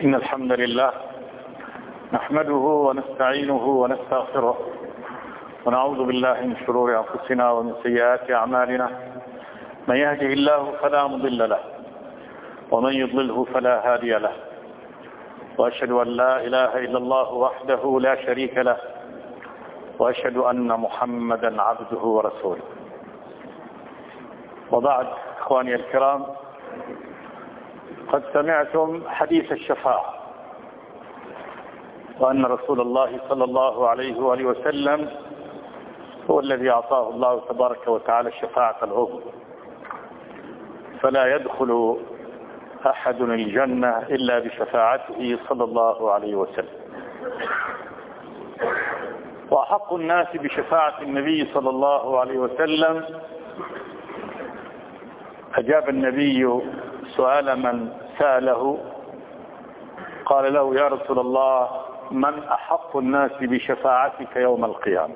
إن الحمد لله نحمده ونستعينه ونستغفره ونعوذ بالله من شرور أنفسنا ومن سيئات أعمالنا. من يهده الله فلا مضل له ومن يضلله فلا هادي له، وأشهد أن لا إله إلا الله وحده لا شريك له، وأشهد أن محمدا عبده ورسوله. وبعد، إخواني الكرام، قد سمعتم حديث الشفاعة، وأن رسول الله صلى الله عليه وآله وسلم هو الذي أعطاه الله تبارك وتعالى الشفاعة العظمى، فلا يدخل أحد الجنة إلا بشفاعته صلى الله عليه وسلم. وأحق الناس بشفاعة النبي صلى الله عليه وسلم، أجاب النبي سؤال من سأله، قال له: يا رسول الله، من أحق الناس بشفاعتك يوم القيامة؟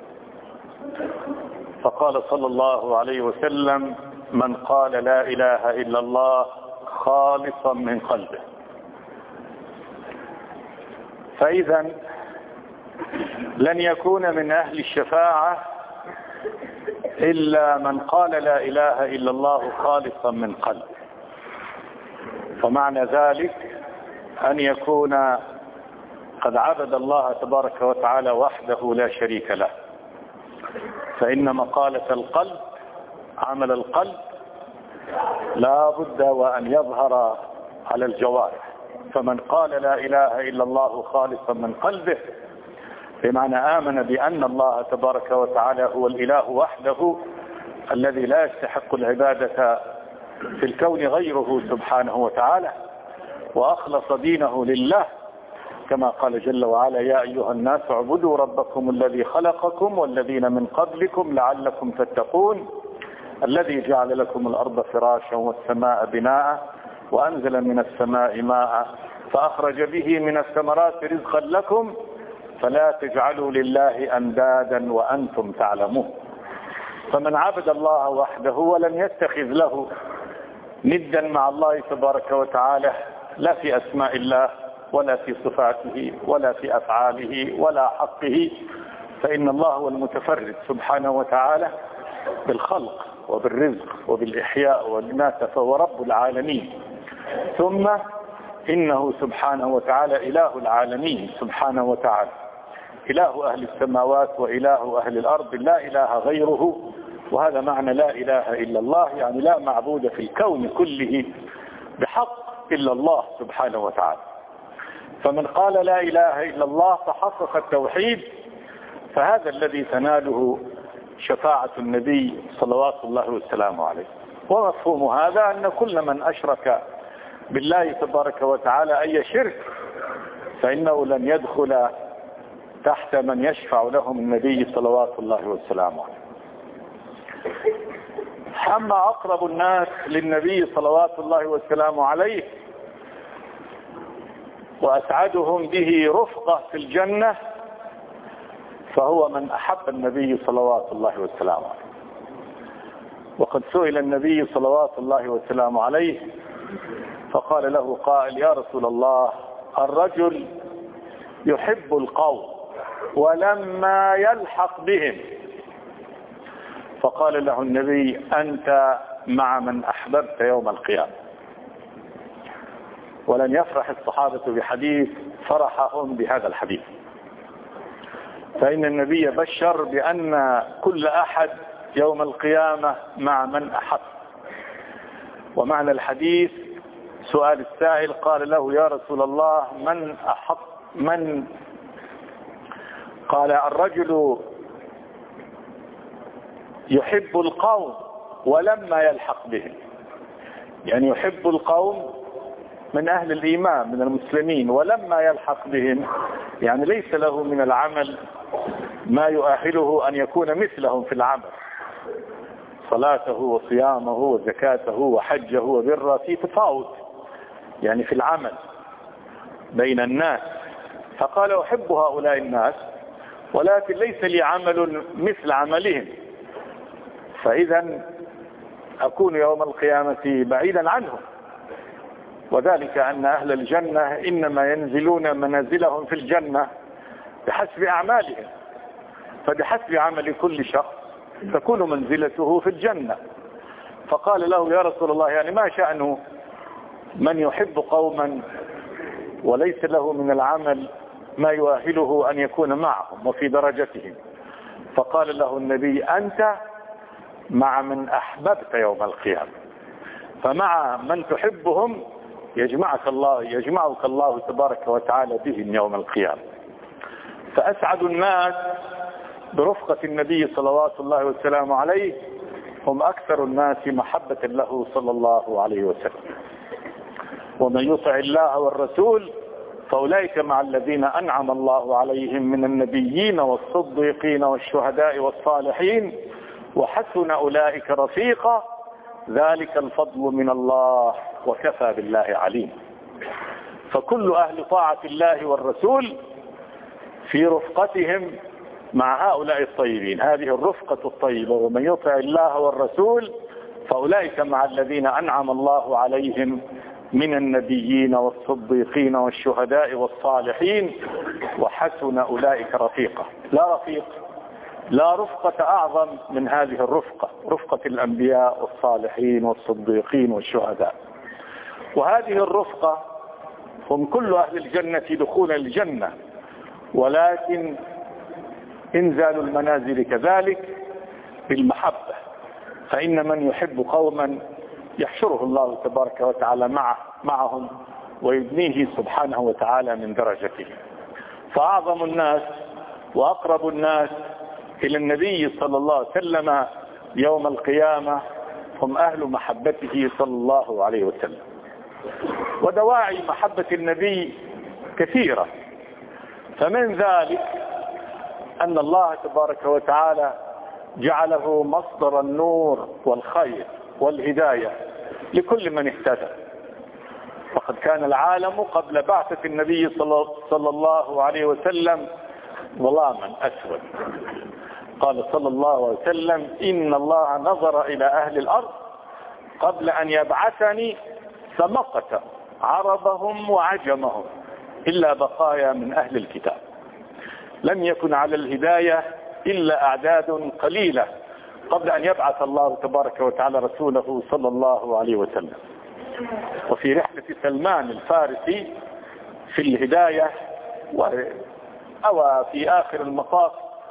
فقال صلى الله عليه وسلم: من قال لا إله إلا الله خالصا من قلبه. فإذا لن يكون من أهل الشفاعة إلا من قال لا إله إلا الله خالصا من قلبه. فمعنى ذلك أن يكون قد عبد الله تبارك وتعالى وحده لا شريك له، فإن مقالة القلب، عمل القلب، لا بد وأن يظهر على الجوارح. فمن قال لا إله إلا الله خالصا من قلبه بمعنى آمن بأن الله تبارك وتعالى هو الإله وحده الذي لا يستحق العبادة في الكون غيره سبحانه وتعالى، وأخلص دينه لله، كما قال جل وعلا: يا أيها الناس اعبدوا ربكم الذي خلقكم والذين من قبلكم لعلكم تتقون، الذي جعل لكم الأرض فراشا والسماء بناء وأنزل من السماء ماء فأخرج به من الثمرات رزقا لكم فلا تجعلوا لله أندادا وأنتم تعلمون. فمن عبد الله وحده ولم يتخذ له ندا مع الله تبارك وتعالى، لا في أسماء الله ولا في صفاته ولا في أفعاله ولا حقه، فإن الله هو المتفرد سبحانه وتعالى بالخلق وبالرزق وبالإحياء والإماتة، فهو رب العالمين. ثم إنه سبحانه وتعالى إله العالمين سبحانه وتعالى، إله أهل السماوات وإله أهل الأرض، لا إله غيره. وهذا معنى لا إله إلا الله، يعني لا معبود في الكون كله بحق إلا الله سبحانه وتعالى. فمن قال لا إله إلا الله فحقق التوحيد، فهذا الذي تناله شفاعة النبي صلوات الله وسلامه عليه. ومفهوم هذا أن كل من أشرك بالله تبارك وتعالى أي شرك فإنه لن يدخل تحت من يشفع لهم النبي صلوات الله وسلامه عليه. أما أقرب الناس للنبي صلوات الله وسلامه عليه وأسعدهم به رفقة في الجنة فهو من أحب النبي صلوات الله وسلامه عليه. وقد سئل النبي صلوات الله وسلامه عليه فقال له قائل: يا رسول الله، الرجل يحب القوم ولما يلحق بهم. فقال له النبي: أنت مع من أحببت يوم القيامة. ولن يفرح الصحابة بحديث فرحهم بهذا الحديث، فإن النبي بشر بأن كل أحد يوم القيامة مع من أحب. ومعنى الحديث سؤال السائل قال له: يا رسول الله، من أحب؟ من؟ قال: الرجل يحب القوم ولما يلحق بهم، يعني يحب القوم من أهل الإيمان من المسلمين، ولما يلحق بهم يعني ليس له من العمل ما يؤهله أن يكون مثلهم في العمل، صلاته وصيامه وزكاته وحجه وبره، في تفاوت يعني في العمل بين الناس. فقال: أحب هؤلاء الناس ولكن ليس لي عمل مثل عملهم، فإذا أكون يوم القيامة بعيدا عنهم. وذلك أن أهل الجنة إنما ينزلون منازلهم في الجنة بحسب أعمالهم، فبحسب عمل كل شخص تكون منزلته في الجنة. فقال له يا رسول الله يعني ما شأن من يحب قوما وليس له من العمل ما يؤهله أن يكون معهم وفي درجتهم؟ فقال له النبي أنت مع من أحببت يوم القيامة، فمع من تحبهم يجمعك الله تبارك وتعالى بهم يوم القيامة. فأسعد الناس برفقة النبي صلوات الله وسلامه عليه هم أكثر الناس محبة له صلى الله عليه وسلم. ومن يطع الله والرسول فأولئك مع الذين أنعم الله عليهم من النبيين والصديقين والشهداء والصالحين وحسن أولئك رفيقا ذلك الفضل من الله وكفى بالله عليم. فكل أهل طاعة الله والرسول في رفقتهم مع هؤلاء الطيبين، هذه الرفقة الطيبة. ومن يطع الله والرسول فأولئك مع الذين أنعم الله عليهم من النبيين والصديقين والشهداء والصالحين وحسن أولئك رفيقا. لا رفقة أعظم من هذه الرفقة، رفقة الأنبياء والصالحين والصديقين والشهداء. وهذه الرفقة هم كل أهل الجنة دخول الجنة، ولكن إنزال المنازل كذلك بالمحبة، فإن من يحب قوما يحشره الله تبارك وتعالى معهم ويدنيه سبحانه وتعالى من درجته. فأعظم الناس وأقرب الناس إلى النبي صلى الله عليه وسلم يوم القيامة هم أهل محبته صلى الله عليه وسلم. ودواعي محبة النبي كثيرة، فمن ذلك أن الله تبارك وتعالى جعله مصدر النور والخير والهداية لكل من اهتدى. وقد كان العالم قبل بعثة النبي صلى الله عليه وسلم ظلاما أسود. قال صلى الله عليه وسلم إن الله نظر إلى أهل الأرض قبل أن يبعثني فمقت عربهم وعجمهم إلا بقايا من أهل الكتاب. لم يكن على الهداية إلا أعداد قليلة قبل أن يبعث الله تبارك وتعالى رسوله صلى الله عليه وسلم. وفي رحلة سلمان الفارسي في الهداية أو في آخر المطاف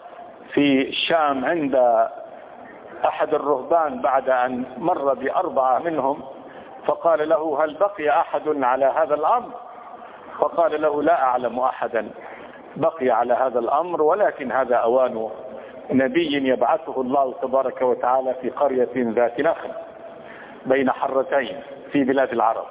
في الشام عند أحد الرهبان بعد أن مر ب4 منهم، فقال له هل بقي أحد على هذا الأمر؟ فقال له لا أعلم أحدا بقي على هذا الأمر، ولكن هذا أوان نبي يبعثه الله تبارك وتعالى في قرية ذات نخل بين حرتين في بلاد العرب.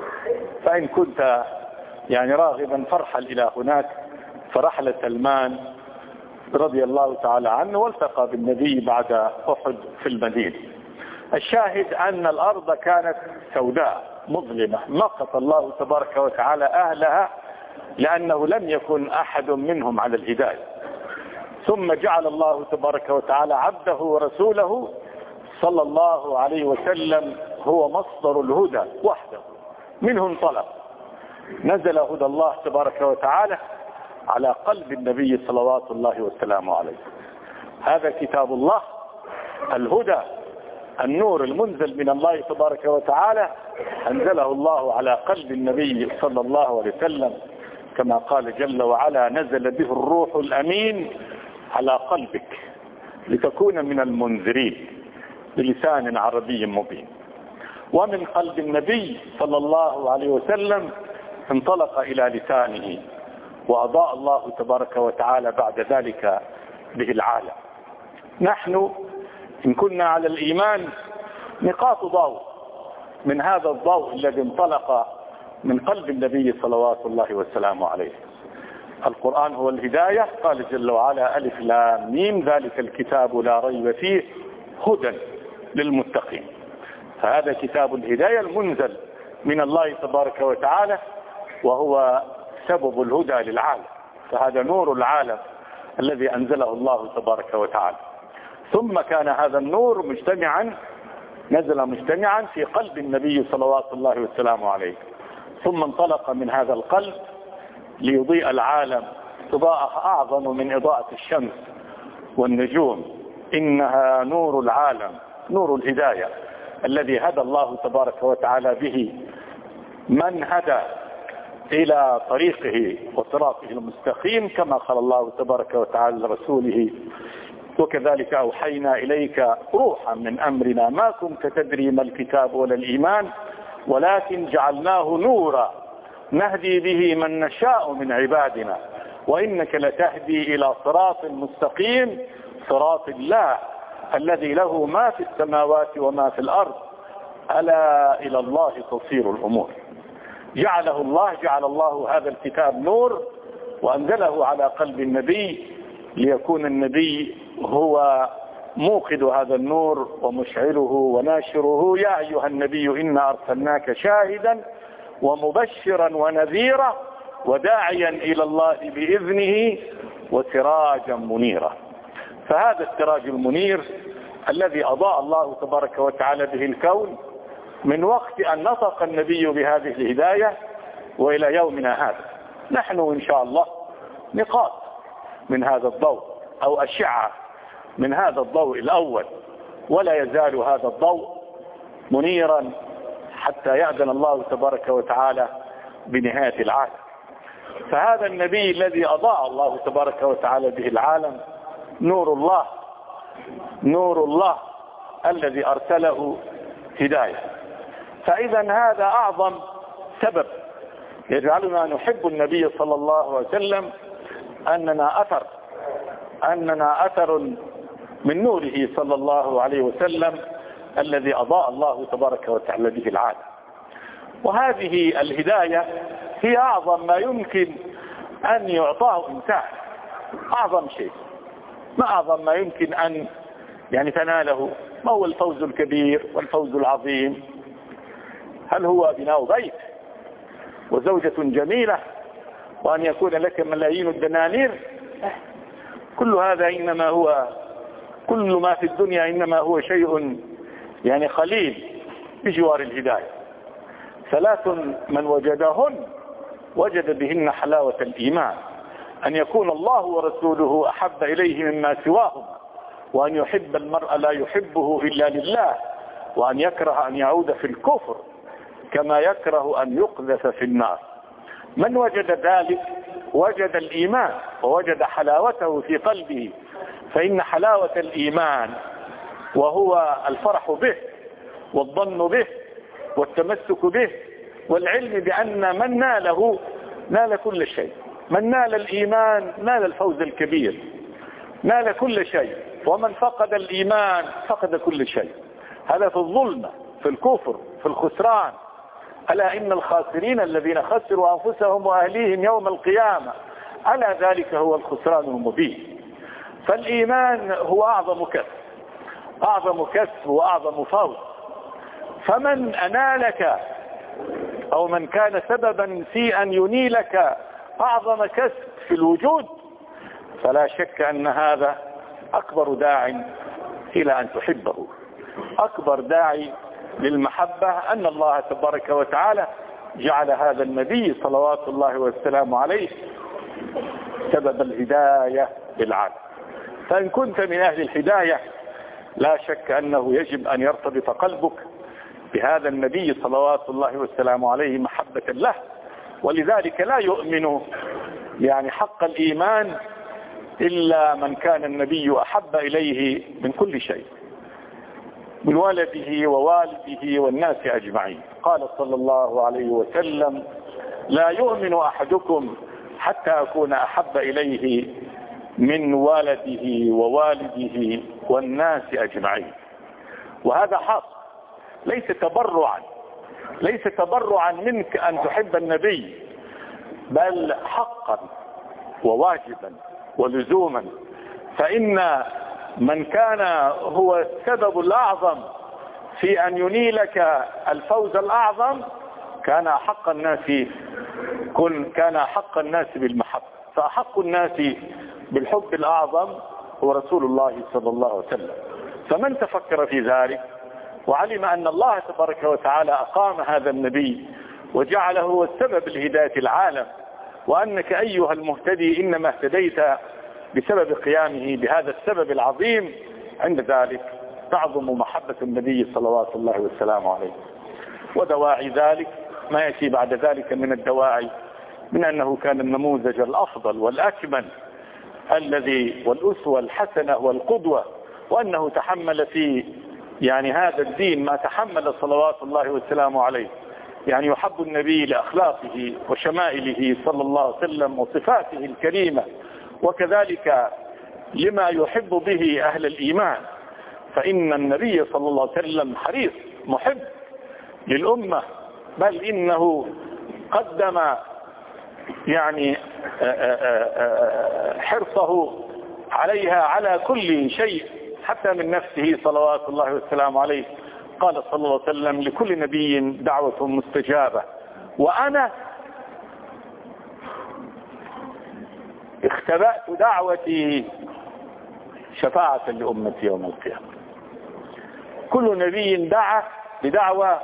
فإن كنت يعني راغبا فارحل إلى هناك. فرحل سلمان رضي الله تعالى عنه والتقى بالنبي بعد أحد في المدينة. الشاهد أن الأرض كانت سوداء مظلمة، مقت الله تبارك وتعالى أهلها لأنه لم يكن أحد منهم على الهداية. ثم جعل الله تبارك وتعالى عبده ورسوله صلى الله عليه وسلم هو مصدر الهدى وحده، منه انطلق. نزل هدى الله تبارك وتعالى على قلب النبي صلوات الله وسلامه عليه. هذا كتاب الله الهدى النور المنزل من الله تبارك وتعالى، أنزله الله على قلب النبي صلى الله عليه وسلم كما قال جل وعلا نزل به الروح الأمين على قلبك لتكون من المنذرين بلسان عربي مبين. ومن قلب النبي صلى الله عليه وسلم انطلق إلى لسانه، وأضاء الله تبارك وتعالى بعد ذلك به العالم. نحن إن كنا على الإيمان نقاط ضوء من هذا الضوء الذي انطلق من قلب النبي صلوات الله وسلامه عليه. القرآن هو الهداية، قال جل وعلا ألف لام ميم ذلك الكتاب لا ريب فيه هدى للمتقين. فهذا كتاب الهداية المنزل من الله تبارك وتعالى، وهو سبب الهدى للعالم. فهذا نور العالم الذي أنزله الله تبارك وتعالى. ثم كان هذا النور نزل مجتمعا في قلب النبي صلوات الله وسلامه عليه. ثم انطلق من هذا القلب ليضيء العالم إضاءة أعظم من إضاءة الشمس والنجوم. إنها نور العالم، نور الهداية الذي هدى الله تبارك وتعالى به من هدى إلى طريقه وصراطه المستقيم، كما قال الله تبارك وتعالى لرسوله: وكذلك أوحينا إليك روحا من أمرنا ما كنت تدري ما الكتاب ولا الإيمان ولكن جعلناه نورا نهدي به من نشاء من عبادنا وإنك لتهدي إلى صراط مستقيم، صراط الله الذي له ما في السماوات وما في الأرض، ألا إلى الله تصير الأمور. جعل الله هذا الكتاب نور وأنزله على قلب النبي ليكون النبي هو موقد هذا النور ومشعله وناشره. يا أيها النبي إنا أرسلناك شاهدا ومبشرا ونذيرا وداعيا إلى الله بإذنه وسراجا منيرا. فهذا السراج المنير الذي أضاء الله تبارك وتعالى به الكون من وقت أن نطق النبي بهذه الهداية وإلى يومنا هذا. نحن إن شاء الله نقاط من هذا الضوء أو أشعة من هذا الضوء الأول، ولا يزال هذا الضوء منيرا حتى يأذن الله تبارك وتعالى بنهاية العالم. فهذا النبي الذي أضاء الله تبارك وتعالى به العالم نور الله الذي أرسله هداية. فإذا هذا أعظم سبب يجعلنا نحب النبي صلى الله عليه وسلم، أننا أثر من نوره صلى الله عليه وسلم الذي أضاء الله تبارك وتعالى به العالم. وهذه الهداية هي أعظم ما يمكن أن يعطاه إنسان، أعظم شيء، ما أعظم ما يمكن أن تناله. ما هو الفوز الكبير والفوز العظيم؟ هل هو بناء بيت وزوجة جميلة وأن يكون لك ملايين الدنانير؟ كل هذا كل ما في الدنيا إنما هو شيء قليل بجوار الهداية. ثلاث من وجدهن وجد بهن حلاوة الإيمان: أن يكون الله ورسوله أحب إليه مما سواهما، وأن يحب المرء لا يحبه إلا لله، وأن يكره أن يعود في الكفر كما يكره أن يقذف في النار. من وجد ذلك وجد الإيمان ووجد حلاوته في قلبه. فإن حلاوة الإيمان وهو الفرح به والظن به والتمسك به والعلم بأن من ناله نال كل شيء. من نال الإيمان نال الفوز الكبير، نال كل شيء. ومن فقد الإيمان فقد كل شيء. هذا في الظلمة، في الكفر، في الخسران. ألا إن الخاسرين الذين خسروا أنفسهم وأهليهم يوم القيامة، ألا ذلك هو الخسران المبين. فالإيمان هو أعظم كسب وأعظم فوز. فمن أنالك أو من كان سببا في أن ينيلك أعظم كسب في الوجود، فلا شك أن هذا أكبر داع إلى أن تحبه، أكبر داعي للمحبة، أن الله تبارك وتعالى جعل هذا النبي صلوات الله والسلام عليه سبب الهداية للعالم. فإن كنت من أهل الهداية لا شك أنه يجب أن يرتبط قلبك بهذا النبي صلوات الله والسلام عليه محبة له. ولذلك لا يؤمن حق الإيمان إلا من كان النبي أحب إليه من كل شيء، من ولده ووالده والناس أجمعين. قال صلى الله عليه وسلم: لا يؤمن أحدكم حتى أكون أحب إليه من ولده ووالده والناس أجمعين. وهذا حق، ليس تبرعا منك أن تحب النبي، بل حقا وواجبا ولزوما. فإن من كان هو السبب الأعظم في أن ينيلك الفوز الأعظم كان أحق الناس بالمحبة. فأحق الناس بالحب الأعظم هو رسول الله صلى الله عليه وسلم. فمن تفكر في ذلك وعلم أن الله تبارك وتعالى أقام هذا النبي وجعله هو السبب لهداية العالم، وأنك أيها المهتدي إنما اهتديت بسبب قيامه بهذا السبب العظيم، عند ذلك تعظم محبة النبي صلوات الله والسلام عليه. ودواعي ذلك ما يأتي بعد ذلك من الدواعي، من أنه كان النموذج الأفضل والأكمل الذي والأسوة الحسنة والقدوة، وأنه تحمل في هذا الدين ما تحمل صلوات الله والسلام عليه. يحب النبي لأخلاقه وشمائله صلى الله عليه وسلم وصفاته الكريمة، وكذلك لما يحب به أهل الإيمان، فإن النبي صلى الله عليه وسلم حريص محب للأمة، بل إنه قدم حرصه عليها على كل شيء حتى من نفسه صلوات الله والسلام عليه. قال صلى الله عليه وسلم: لكل نبي دعوة مستجابة، وأنا اختبأت دعوتي شفاعة لأمتي يوم القيامة. كل نبي دعا بدعوة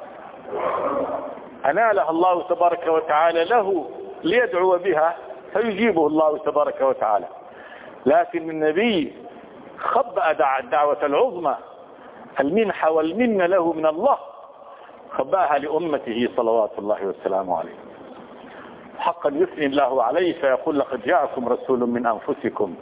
أنالها الله تبارك وتعالى له ليدعو بها فيجيبه الله تبارك وتعالى، لكن النبي خبأ الدعوة العظمى، المنحة والمنة له من الله، خبأها لأمته صلوات الله والسلام عليه. حقا يثني الله عليه فيقول: لقد جاءكم رسول من أنفسكم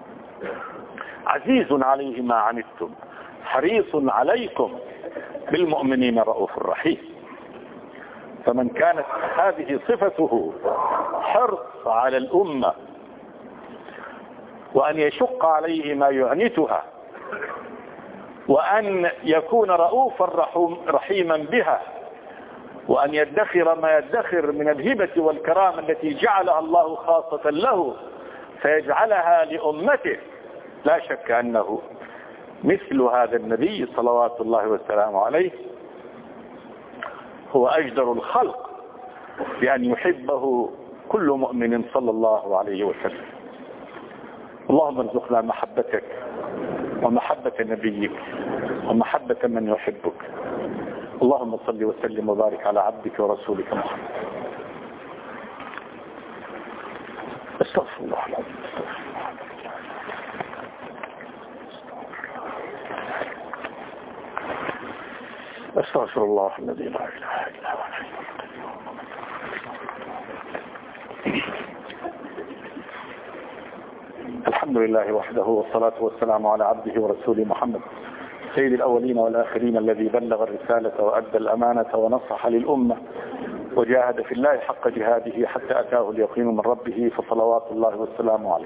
عزيز عليه ما عنتم حريص عليكم بالمؤمنين رؤوف رحيم. فمن كانت هذه صفته حرص على الأمة وأن يشق عليه ما يعنتها وأن يكون رؤوفا رحيما بها وأن يدخر ما يدخر من الهبة والكرامة التي جعلها الله خاصة له فيجعلها لأمته، لا شك أنه مثل هذا النبي صلوات الله والسلام عليه هو أجدر الخلق بأن يحبه كل مؤمن صلى الله عليه وسلم. اللهم ارزقنا محبتك ومحبة نبيك ومحبة من يحبك. اللهم صل وسلم وبارك على عبدك ورسولك محمد. استغفر الله العظيم. استغفر الله الذي لا اله الا هو الحي القيوم. الحمد لله وحده والصلاة والسلام على عبده ورسوله محمد سيد الأولين والآخرين، الذي بلغ الرسالة وأدى الأمانة ونصح للأمة وجاهد في الله حق جهاده حتى أتاه اليقين من ربه، فصلوات الله والسلام عليه.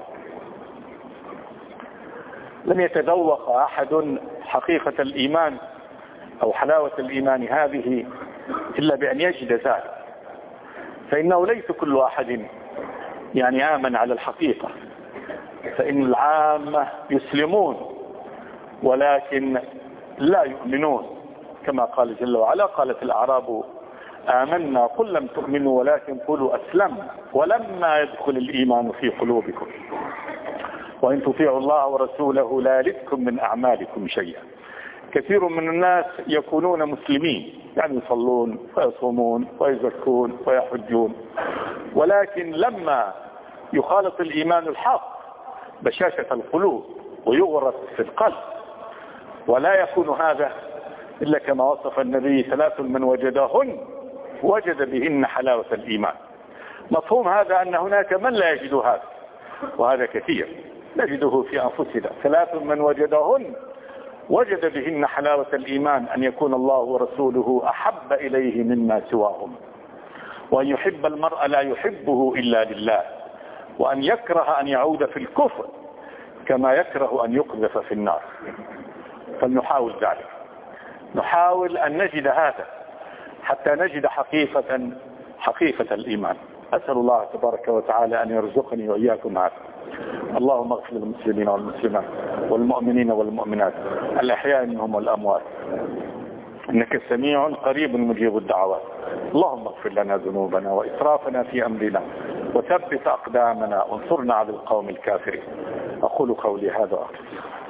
لم يتذوق أحد حقيقة الإيمان أو حلاوة الإيمان هذه إلا بأن يجد ذلك، فإنه ليس كل أحد آمن على الحقيقة، فإن العامة يسلمون ولكن لا يؤمنون، كما قال جل وعلا: قالت الأعراب آمنا قل لم تؤمنوا ولكن قولوا أسلمنا ولما يدخل الإيمان في قلوبكم وإن تطيعوا الله ورسوله لا يلدكم من أعمالكم شيئا. كثير من الناس يكونون مسلمين، يصلون ويصومون ويزكون ويحجون، ولكن لما يخالط الإيمان الحق بشاشة القلوب ويغرس في القلب، ولا يكون هذا إلا كما وصف النبي: 3 من وجدهن وجد بهن حلاوة الإيمان. مفهوم هذا أن هناك من لا يجد هذا، وهذا كثير نجده في أنفسنا. 3 من وجدهن وجد بهن حلاوة الإيمان: أن يكون الله ورسوله أحب إليه مما سواهم، وأن يحب المرء لا يحبه إلا لله، وأن يكره أن يعود في الكفر كما يكره أن يقذف في النار. فلنحاول ذلك، نحاول أن نجد هذا حتى نجد حقيقة الإيمان. أسأل الله تبارك وتعالى أن يرزقني وإياكم هذا. اللهم اغفر للمسلمين والمسلمات والمؤمنين والمؤمنات الأحياء منهم والأموات، إنك سميع قريب مجيب الدعوات. اللهم اغفر لنا ذنوبنا وإسرافنا في أمرنا وثبت أقدامنا وانصرنا على القوم الكافرين. أقول قولي هذا وأخلص.